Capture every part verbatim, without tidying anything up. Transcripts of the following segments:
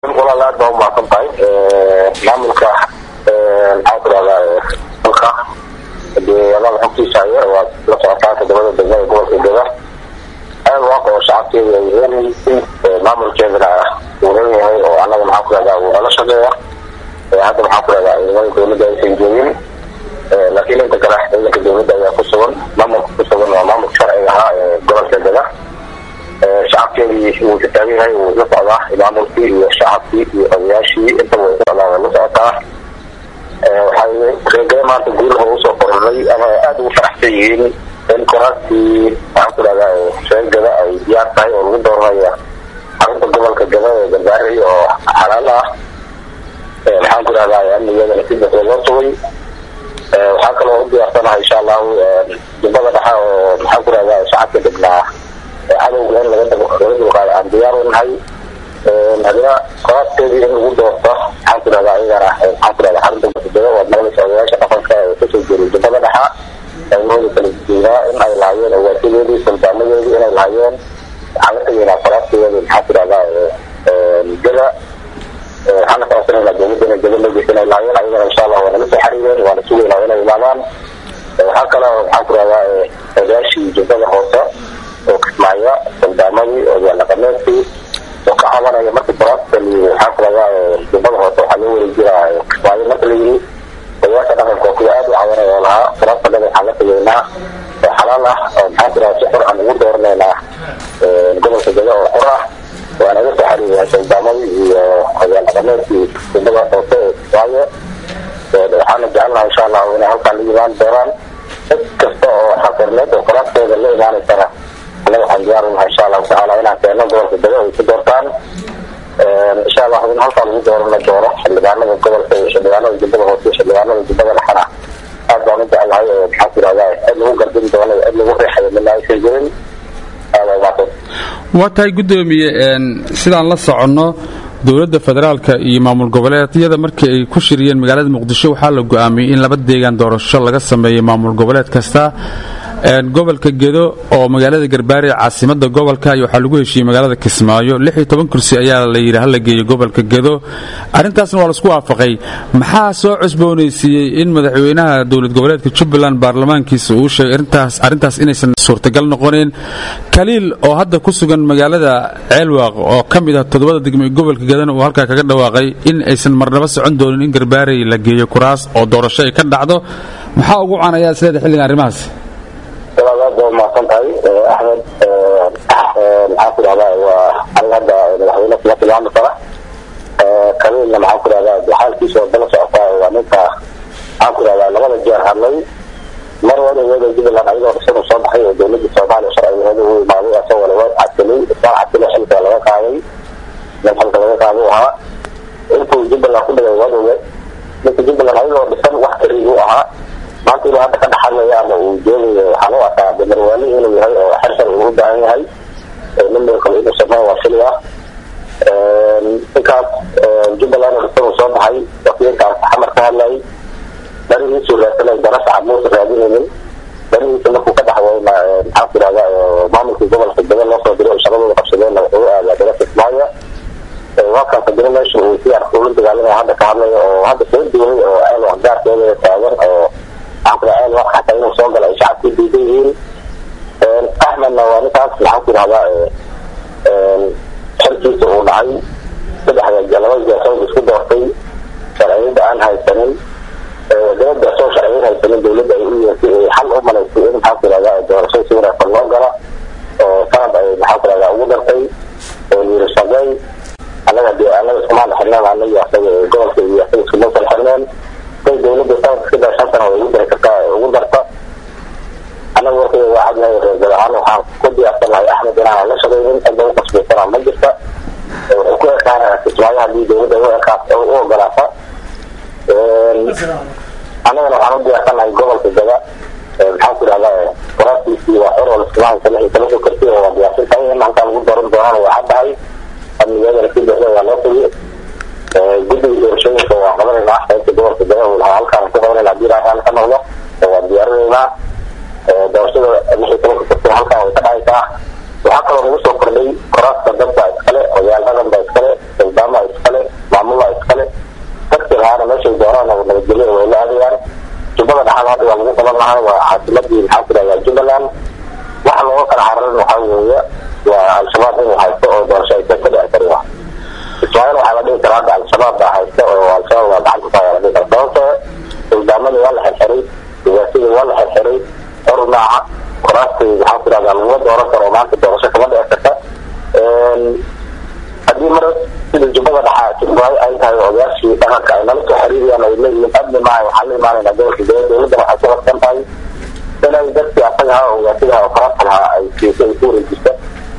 ولا لا ده ما كنتاي نعمل كا عبر على الخ بيلا حكي شايع ولا دولة الجزائر جوه الجزائر أنا واقع شعبي يعني نعمل كذا وريه وأنا محافظ على ولا شجرة هذا محافظ على يعني دولة جاي سنجين لكن أنت كره إنك الدولة جاي خصوصا نعمل خصوصا نعمل شرعها جوه الجزائر شعبي وتتابعه ويطلع يعمل فيه الشعب فيه وياشي أنت ويطلع ويطلع waxay reegay maanta guulaha uu soo qoray ama aad u faraxsan in kuraastii aan ku leeyahay sheegada ay diyaar tahay oo lagu dooranayo xarunta gobolka Gabowe Garbaari oo xalaal ah ee waxaan ku leeyahay amnigeeda la sida loo sugay ee waxa kale oo diyaarsanaa insha Allah dibada dhaxa oo waxaan ku leeyahay shacabka degmada ee cadowga in laga dabo qaado aan diyaar u nahay هذا قرارات تجي إنه وضوح حاصل على عيارة حاصل على حرب المسجد والمجلس الرئاسي أفضل كتسجل الجبهة لها المهم الفلسطينية إن العيان هو كذي سلطانية إن العيان على سبيل قرارات تجي حاصل على الجبهة أنا فرصنا لجميع الجبهة اللي بين العيان عيان إن شاء الله وأنا لسه حرير وأنا سوي العيان الإمام هكذا حاصل على الرئاسي الجبهة هوسا وكتمايا سلطانية ولا قناتي وكحضر يا مركز براسة اللي حاصل على جبهة وحلول الجراء وهي مثلي وياسة نحن كوكيات وعورة لها براسة لها حالة جينا وحلالة حاصل على شحر عن وجود ورنا جبهة الجراء وحرة وأنا لسه حالي عشان دامي وهي الأقامات في جبهة توسيع وهي وحانا جعلنا إن شاء الله ونحن كان ليبان دوران كسته حاصرنات وقراسة اللي إيمان السنة أنا حنجارنا إن شاء الله تعالى هنا كأنه دور في الدولة في دورتان إن شاء الله هنا هالطال دور من الدورة اللي بعنا من قبل في اللي بعنا من جبل هوسيش اللي بعنا من جبل الحرة هذا نبدأ على هاي بحاول على اللي هو قدم دولة اللي هو ريح من الله يسجل هذا واحد. وتاي قدومي سيدان لا socono dawladda federaalka iyo maamul goboleedyada markii ay ku shiriyeen magaalada Muqdisho waxa la go'aamiyay in laba deegaan doorasho laga sameeyo maamul goboleed kasta ee gobolka Gedo oo magaalada Garbaari caasimada gobolka ayaa waxa lagu heshiiyay magaalada Kismaayo lix iyo toban kursi ayaa la yiraahdo la geeyo gobolka Gedo arintaasna waa la isku waafaqay maxaa soo cusboonaysiiyay in madaxweynaha dawlad goboleedka Jubbaland baarlamaankiisa uu sheegay arintaas arintaas inaysan suurtagal noqonin kaliil oo hadda ku sugan magaalada Ceelwaaq oo kamid ah todobada degmo ee gobolka Gedana oo halka kaga dhawaaqay in aysan marnaba socon doonin in Garbaari la geeyo kuraas oo doorasho ay ka dhacdo maxaa ugu caanaya sida xilligan arrimahaas ما كنت هاي أحمد الحافظ على وعلى الحوينة في وقت العام الصراحة كمان لما عقل على بحال كيس وبلس عطاء وعنيتها عقل على لغة الجار هالي مرة وانا وانا جدا لما عيدا رسول صباحي ودولد الصباح الشرعي هذا هو معلومة سوى لواء عدتني إصلاح عدتني حلقة لواء عاوي من حلقة لواء عاويها انتو جدا لأقول لك وانا انتو جدا لما عيدا رسول واحد ريجوعها maanta ilaa hadda ka dhaxalaya ama uu joogay waxa loo arkaa damarwali inuu yahay oo xirfad uu baahan yahay ninka kale inuu sameeyo waa shiliya ee inkaas Jubbaland oo soo baxay wakiilka xamar ka hadlay dariiqii soo raadsanay daras camuus raadinayeen dariiqii markuu ka dhaxway maxaa ku raada maamulka gobolka Gabowe loo soo diray shaqadooda qabsadeen oo aad darasa Kismaayo waa ka fadhiyo meesha uu si arko dagaalada hadda ka hadlay oo hadda soo diiday oo ay wax gaarkeeda taagan oo عقل عين واحد حتى إنه صوب الإشعاع في الدين أحمد نوانيتاس الحكي هذا حركي سعود عين كده حاجة جلوات جاسوس بسكوت وقتي شرعين ده عن هاي السنين جلوات جاسوس شرعين هاي السنين دولة دائرية حل أمنا يستيقين الحكي هذا الرسول سورة في اللنجرة كانت الحكي هذا أول رقي ورشاقي أنا أنا بسمع الحرنان عني يحتاج جوال في يحتاج في موسى الحرنان كي دولة بسان كده شانتنا ويقدر كتا وقدرتا أنا وقتي واحد من الجلعان وحان كدي أصلا هاي أحمد أنا على شغلين أنه تصبح سنة مجلسة وكل كان تسمعها لي دولة دولة كاف أو جلعفة أنا لو أنا بدي أصلا هاي قبل في الجلاء الحمد لله فراسي في وحر والاستماع سنة يتلقوا كثير وبيعطي ثاني ما كان قدر الدوران وحد هاي أن يجب أن يكون ولا طريق جدا يرشون في عمل الناحية الدور في الجو والحال كان كمان العبير عن كمان الله وديارنا درسنا مش تروح في الحلقة وتبعتها وحكى الرئيس وقرني قرأت تدبر إسكالة ويا الهدم بإسكالة الدم إسكالة doorana nabadgelyo way la aadayaan jubada dhaxal hadda waa lagu qaban lahaa waa caasimadii maxaa ku dhahdaa Jubbaland waxa loo kala xararin waxa weeye waa al-shabaab inuu haysto oo doorasho ay ka dhacdo Israel waxa la dhihi karaa al-shabaab baa haysto oo al-shabaab waa gacan ku taagay la dhihi karaa ciidamada waa la xirxiray siyaasiga waa la xirxiray ornaaca qaraastii waxa ku dhahdaa lagu dooran karo maanta doorasho kama dhici karta haddii mar sida jubada dhaxal jubbaland ay tahay odayaashii dhaqanka ay nala soo xiriiriyaan ay leeyihiin abni maayo waxaa la imaanayna gobolka dowladda waxay ku qabsan tahay inay dadkii asaga ha ogaasiga oo qarabka lahaa ay siisay ku wareejista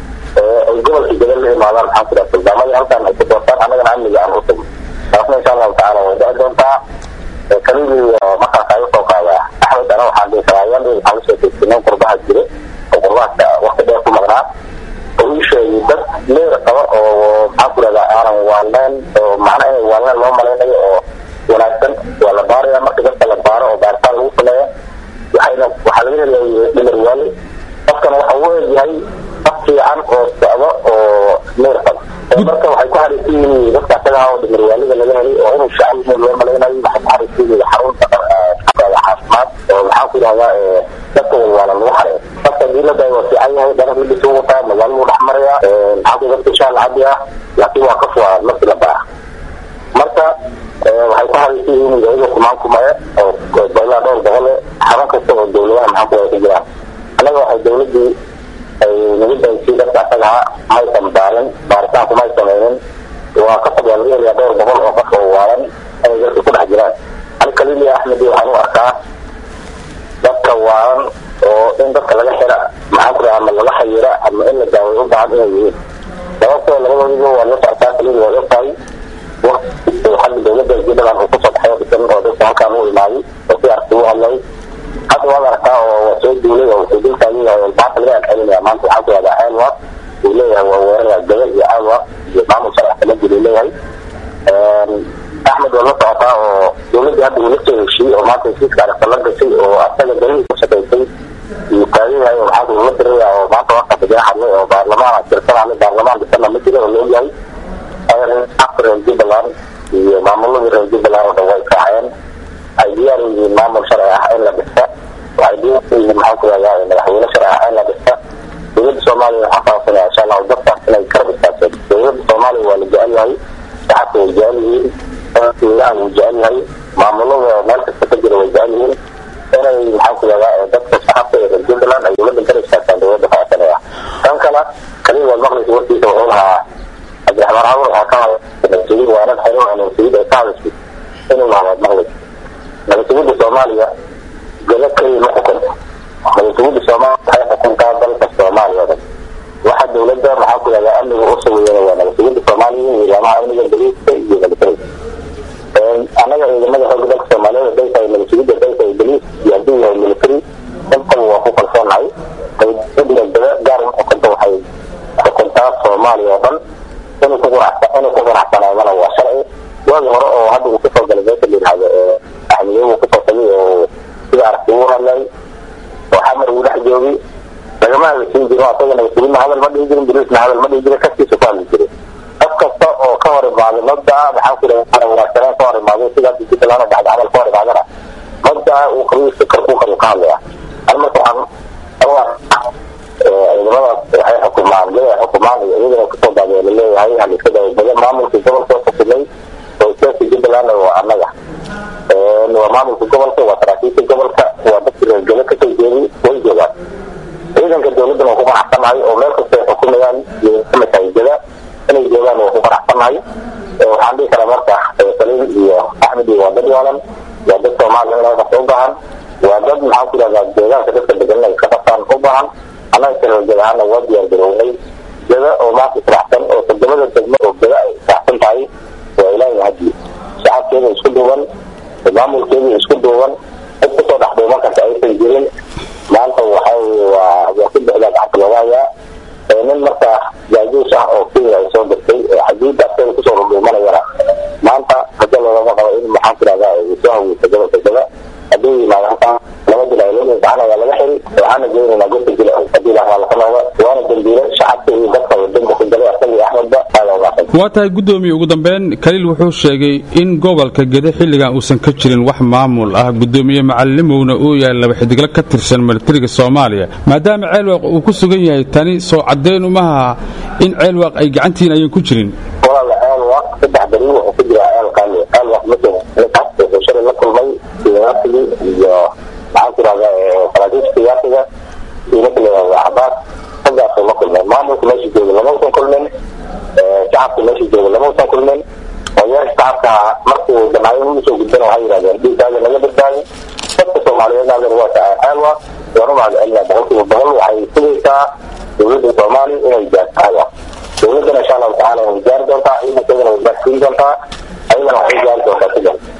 ay gobolka dowladda la imaadaan maxaa ku dhahdaa ciidamada halkan ay ku doortaan annagana amniga aan u tagno taasna insha allahu tacaala way dhici doontaa kalidii markaas ay usoo qaadaa axmed ana waxaan dhihi karaa ayaan dhihi waxaan usoo teegsineen qurbaha jire oo qurbahaska waqti dheer ku maqnaa oo ii sheegay dad leer qaba oo maxaa ku dhahdaa aanan waalneen oo macna inay waalneen loo malaynayo oo wanaagsan waa la baaraya marka dadka la baaro oo baaritaan lagu sameeyo waxayna waxaa laga helaya dhimar waali qofkana waxa uu egyahay qof fiican oo socdo oo leer qaba marka waxay ku xariisan yihiin dadka asaga oo dhimar waaliga laga helay oo inuu shacab loo malaynayo waxay ku xariisan yihiin xarunta caafimaad oo maxaa ku dhahdaa dadka walwala lagu xareeyo dadka diilada waa fiican yahay dhanka midis uu wataa magaalo uu dhex maraya maxaa ku dadka shaal cadi ah laakiin waa ka fuwaa markii la baaha marka waxay ku xariisan yihiin iyaga kumaan kumaya oo ilaa dhowr boqol xarun kasta oo dowladaha maxaa ku ku jiraan annaga waxay dowladii ay nagu daysay dadka asaga maysan baarin baaritaan kumay samaynin waa ka fadhiya laga helayaa dhowr boqol oo qof oo waalan inay dadka ku dhex jiraan ani kalili axmed waxaan u arkaa dadka waalan oo in dadka laga xira maxaa ku dhahaa ama laga xayira ama in la daaweyo u baahan inay yihiin sababtoo labadoodiba waa la socotaa kalili waa ogtahay waqti xagga dowladda Jubbaland uu kusoo baxay dhisan oo dadka halkaan u imaaday oo si arki u hadlay hadda waad arkaa oo waa soo duulay oo wuxuu dilkaagii oo baata laga celcelinaya maanta waxaa ku dhahdaa ceelwa uu leeyahay waa weeraraya gabal iyo ceelwa iyo maamul sharci kala jiri leeyahay axmed waa la socotaa oo dowladda hadda uu la soo heshiiyey oo maanta heshiiska aragta la gashay oo asaga dalihii ku shaqaysay iyo taagayahay oo maxaa uu la diraya oo maanta waqti kaga hadlay oo baarlamaan tirsanaya baarlamaan dhisana ma jiro oo leeyahay reer Jubbaland iyo maamulada reer Jubbaland oo way kaaceen ay diyaar u yihiin maamul sharci ah in la dhisto waxay diyaar u yihiin maxaa ku dhahdaa madaxweyne sharci ah in la dhisto dowladda Soomaaliya waxaa faafsanaya insha Allah dadka inay ka rabistaan dowladda Soomaaliya waa la jecel yahay shacabka way jecel yihiin dadka way jecel yahay maamulada meel kasta ka jira way jecel yihiin inay maxaa ku dhahdaa dadka shacabka ee reer Jubbaland ay dowladda ka rabistaan dowladda faafsanaya tan kale kaliya waa maqlis warkiisa oo lahaa Abdulrahman Awar waxa ka hadlay waanan xiro aan sida taasku inuu lahayd maqlid nabadgelyada Soomaaliya gala kaliya ma xukunto nabadgelyada Soomaaliya waxay xukuntaa dalka Soomaaliya waxa dowladda waxa ku yaala amniga u soo weeyay waa nabadgelyada Soomaaliya iyo ilaamaha amniga dalkiisa iyo nabadgelyada ee anaga ciidamada xoogga dalka Soomaaliya ay tahay nabadgelyada dalka iyo dalkiisa iyo adduunka military inta waa ku kalsoonahay dowladda gaar ah xukunta waxay xukuntaa Soomaaliya dhan inuu ku quraacsan inuu ku quraacsanaa waa sharci waa hore oo hadda uu ku soo galay dadka leeyahay ee ahmiyo uu ku soo tagay oo sida aragti uu hadlay oo xamar uu dhex joogay lagama hadlin jiro asagana sidii hadal ma dhihi jirin bilis hadal ma dhihi jirin kastiisa ku hadli jiray qof kasta oo ka hor imaado madda waxa ku leeyahay wanaagsan ka hor imaado sida dadka lana baxda hadal ka hor imaadana madda uu qariis ka ku qari qaadaya alma taan ciidamada waxay xukumaan leeyahay xukumaan iyo iyadoo ka soo baaday leeyahay hal iska day badan maamulka gobolka xukumay oo siyaasi Jubbaland oo annaga ee waa maamulka gobolka waa saraakiisha gobolka waa dadka reer gobolka ka jeedi way joogaan ciidanka dowladda oo ku qanacsanahay oo meel kasta ay xukumayaan iyo masaajidada inay joogaan oo ku qanacsanahay waxaan dhihi karaa marka Saliim iyo Axmed iyo dad waalan waa dad Soomaaliya oo ka baahan waa dad maxaa ku dhahdaa deegaanka dadka degan ay ka qabtaan u baahan annaga kaloo waa diyaar garownay jada oo ma israacsan oo todobada degmo oo jada ay israacsan tahay waa ilaahay hadii shacabkeeda isku duuban maamulkeeda isku duuban inta soo dhaxdooman karta aysan jirin maanta waxa waa waa ku dhacda caqabadaha ee nin marka jaajuus ah oo kii ay soo dirtay hadii dadka ku soo ruumanayana maanta hadda loo qabo in maxaa tirada uu soo hawo todobada degmo hadii maanta laba dilaayeen bacna waa laga xiri waxaana jeedinaa goobta jilaa hadii la helo waana dambiile shacabka iyo dadka waddanka ku galay asal iyo Axmed ba waa tahay gudoomiye ugu dambeyn Kaliil wuxuu sheegay in gobolka Gede xilligan uusan ka jirin wax maamul ah gudoomiye macalimowna uu yahay laba xidigla ka tirsan militariga Soomaaliya maadaama ceelwaq uu ku sugan yahay tani soo cadeyn uma aha in ceelwaq ay gacantiin ayaan ku jirin wala ceelwaq saddex bari oo ku jira ceel qaali ceelwaq midna ee shir la kulmay siyaasadi iyo macalinka falaadiska siyaasiga iyo kale abaad saddex la kulmay maamulka meesha jooga lama soo kulmeen shacabka meesha jooga lama soo kulmeen oo shacabka markuu dhamaaday uu soo gudbay waxa yiraahdeen dhiigaaga laga badbaadiyo dadka Soomaaliyeed aad waa ceelwaq ورمضان إلا بقول بقول وحيسيرها دولة الصومالي إلى الجزائر دولتنا إن شاء الله تعالى الجزائر دولتها أيضا كذا الجزائر دولتها أيضا وحيد دولتها